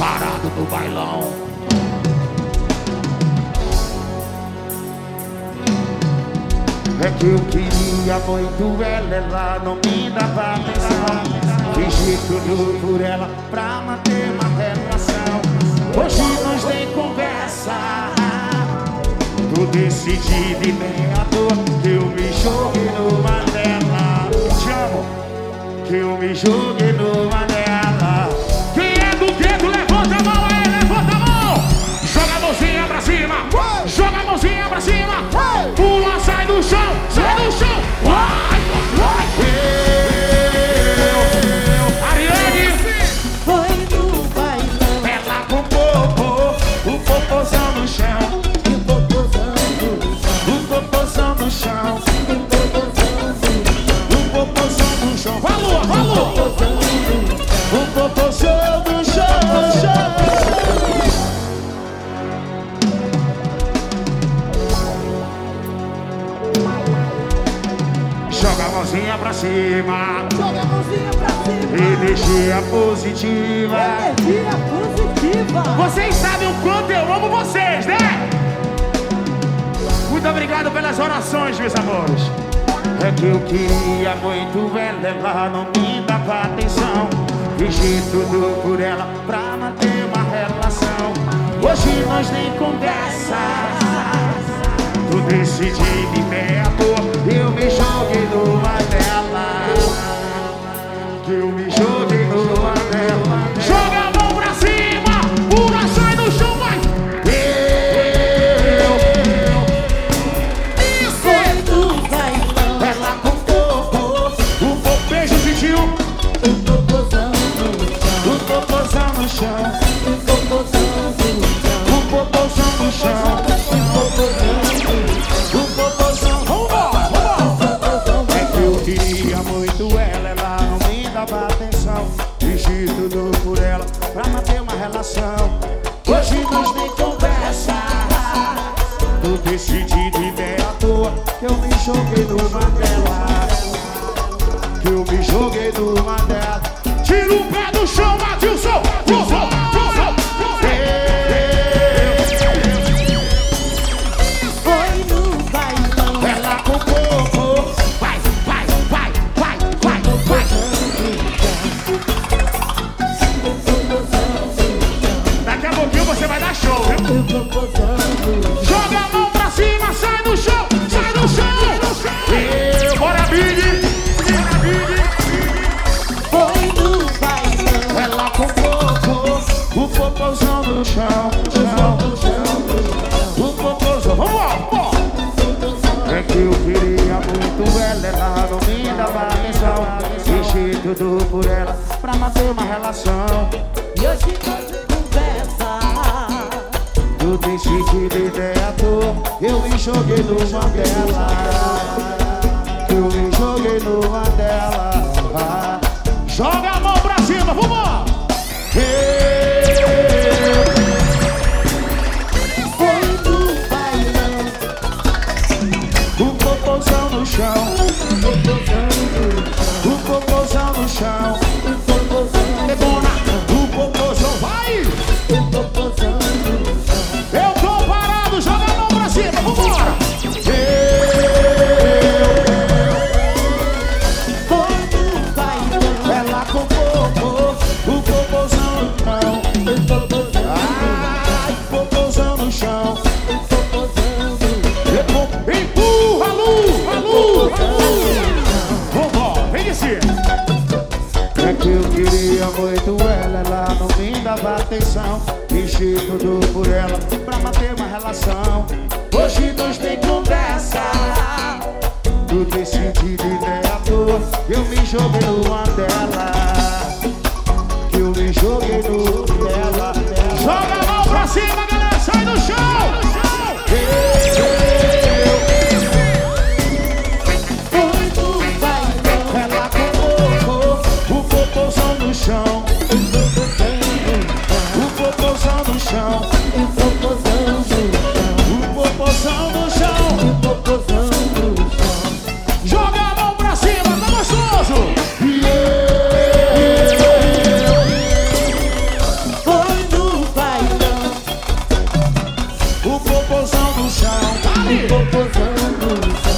parado no bailão. É que eu queria muito ela, ela não me dava atenção. Fingi tudo por ela pra manter uma relação. Hoje nós nem conversa. Tô decidido e nem à toa que eu me joguei numa dela. Te amo, que eu me joguei numa dela. Quem é do dedo, levanta a mão aí, levanta a mão. Joga a mãozinha pra cima, joga a mãozinha pra cima. Pula, sai do chão, sai do chão. Vai, vai. Ariane Foi no bailão, ela com popô, o popozão no chão. e o popozão no chão, O popozão no chão, e o popozão o popozão no chão. Falou, falou. O popozão no chão. Joga a mãozinha pra cima Joga a mãozinha pra cima. energia positiva. Energia positiva. Vocês sabem o quanto eu amo vocês, né? Muito obrigado pelas orações, meus amores. É que eu queria muito ela não me dava atenção. Fingi tudo por ela pra manter uma relação. Hoje nós nem conversa. Tu decidi de meia toa. Eu me joguei numa dela. Que eu me joguei numa dela. Joga a mão pra cima, pula, sai do chão, vai. Foi no bailão, Ela com popô, o popejo sentiu. o popozão no chão, O popozão no chão, o popozão no chão, o popozão no chão, o popozão no chão. o popozão. Vambora, vambora. É que eu queria muito ela não me dava atenção. Fingi tudo por ela pra manter uma relação. Hoje nós nem conversa. Eu decidi de ideia à toa que eu me joguei numa dela. Que eu me joguei numa dela. Tira o pé do chão, Matilson. Foi no bailão, Ela com popô. Vai, vai, vai, vai, vai, vai. Daqui a pouquinho você vai dar show, viu? o popozão no chão. Joga a mão pra cima, sai do chão, sai do chão. Bora, Big. Bora, Big. Foi no bailão, Ela com popô, o popozão no chão, o popozão. Vamos lá, é que eu queria muito ela não me dava atenção. Fingi tudo por ela pra manter uma relação. e hoje nós conversa. Eu decidi de ideia à toa, eu me joguei numa dela. Eu me joguei numa dela. Joga a mão pra cima, vamos! Foi no bailão, O popozão no chão, o popozão no chão, o popozão no chão. o popozão, Debona, o popozão vai! o popozão no chão. Eu tô parado, joga a mão pra cima, vambora! Foi no bailão, Ela com popô, o popozão no chão. o popozão, Ai, popozão no chão. o popozão no Empurra, Lu! Vambora, vem descer! É que eu queria muito ela não me dava atenção. Fingi tudo por ela pra manter uma relação. Hoje nós nem conversa. Tu decidi de ideia à toa, eu me joguei numa dela. Que eu me joguei numa dela. Joga a mão pra cima, galera, sai do chão! Foi no bailão, Ela com o popozão no chão, o popozão no chão, o popozão no chão, o popozão no chão. o popozão no chão. Joga a mão pra cima, tá gostoso? popozão no chão. O popozão do chão.